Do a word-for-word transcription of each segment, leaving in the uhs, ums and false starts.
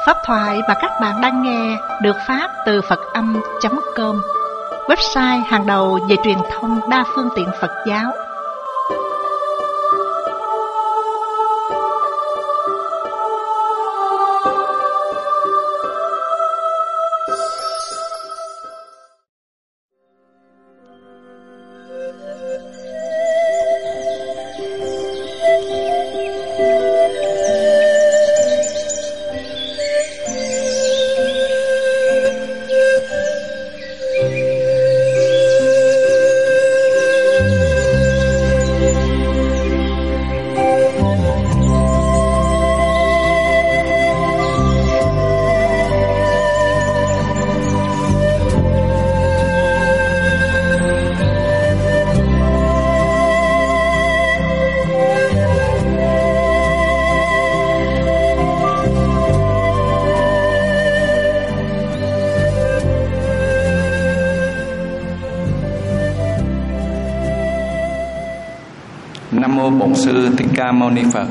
Pháp thoại mà các bạn đang nghe được phát từ Phật Âm chấm com, website hàng đầu về truyền thông đa phương tiện Phật giáo. Nam mô Bổn Sư Thích Ca Mâu Ni Phật.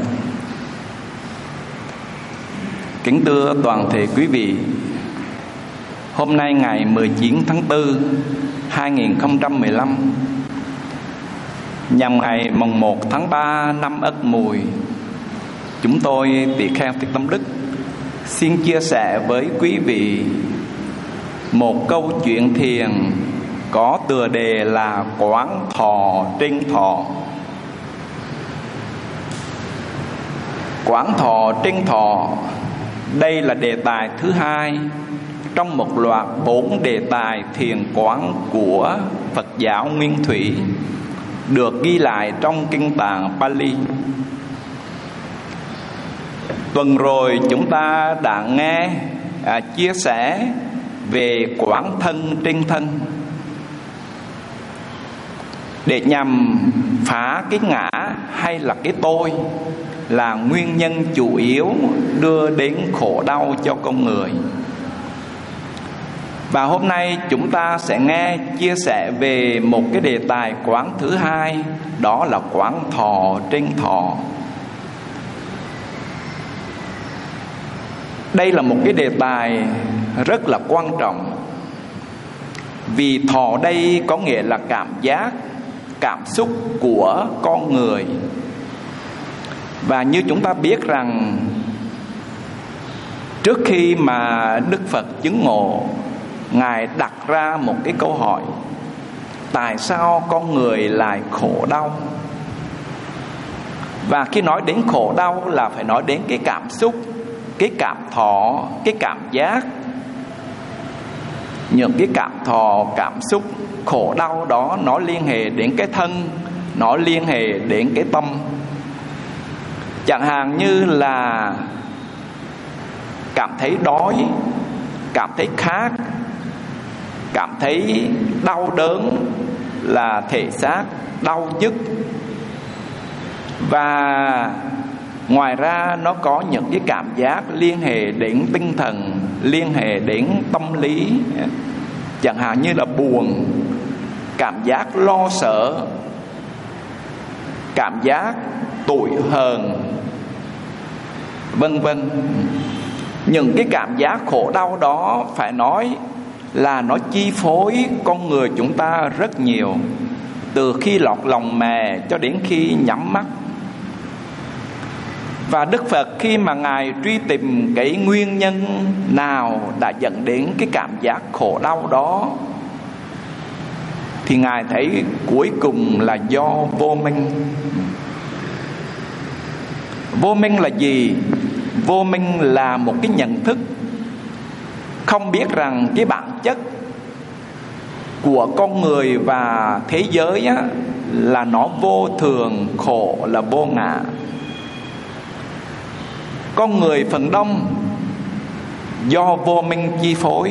Kính thưa toàn thể quý vị, hôm nay ngày mười chín tháng tư hai nghìn không trăm mười lăm, nhằm ngày mồng một tháng ba năm Ất Mùi, chúng tôi tỳ kheo Thích Tâm Đức xin chia sẻ với quý vị một câu chuyện thiền có tựa đề là Quán Thọ Trên Thọ. Quán thọ trên thọ, đây là đề tài thứ hai trong một loạt bốn đề tài thiền quán của Phật giáo Nguyên Thủy, được ghi lại trong kinh tạng Pali. Tuần rồi chúng ta đã nghe à, chia sẻ về quán thân trên thân, để nhằm phá cái ngã hay là cái tôi là nguyên nhân chủ yếu đưa đến khổ đau cho con người. Và hôm nay chúng ta sẽ nghe chia sẻ về một cái đề tài quán thứ hai, đó là quán thọ trên thọ. Đây là một cái đề tài rất là quan trọng, vì thọ đây có nghĩa là cảm giác, cảm xúc của con người. Và như chúng ta biết rằng, trước khi mà Đức Phật chứng ngộ, Ngài đặt ra một cái câu hỏi: tại sao con người lại khổ đau? Và khi nói đến khổ đau là phải nói đến cái cảm xúc, cái cảm thọ, cái cảm giác. Những cái cảm thọ, cảm xúc, khổ đau đó nó liên hệ đến cái thân, nó liên hệ đến cái tâm. Chẳng hạn như là cảm thấy đói, cảm thấy khát, cảm thấy đau đớn là thể xác, đau nhức. Và ngoài ra nó có những cái cảm giác liên hệ đến tinh thần, liên hệ đến tâm lý. Chẳng hạn như là buồn, cảm giác lo sợ, cảm giác tủi hờn, vân vân. Những cái cảm giác khổ đau đó phải nói là nó chi phối con người chúng ta rất nhiều, từ khi lọt lòng mẹ cho đến khi nhắm mắt. Và Đức Phật khi mà Ngài truy tìm cái nguyên nhân nào đã dẫn đến cái cảm giác khổ đau đó, thì Ngài thấy cuối cùng là do vô minh. Vô minh là gì? Vô minh là một cái nhận thức không biết rằng cái bản chất của con người và thế giới á, là nó vô thường, khổ, là vô ngã. Con người phần đông do vô minh chi phối,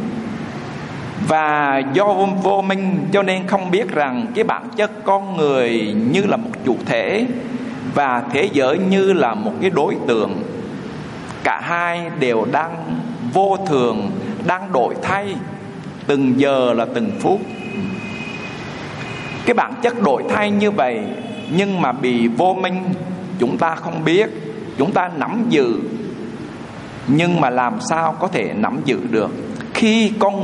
và do vô minh cho nên không biết rằng cái bản chất con người như là một chủ thể và thế giới như là một cái đối tượng. Cả hai đều đang vô thường, đang đổi thay từng giờ là từng phút. Cái bản chất đổi thay như vậy, nhưng mà bị vô minh chúng ta không biết, chúng ta nắm giữ nhưng mà làm sao có thể nắm giữ được? Khi con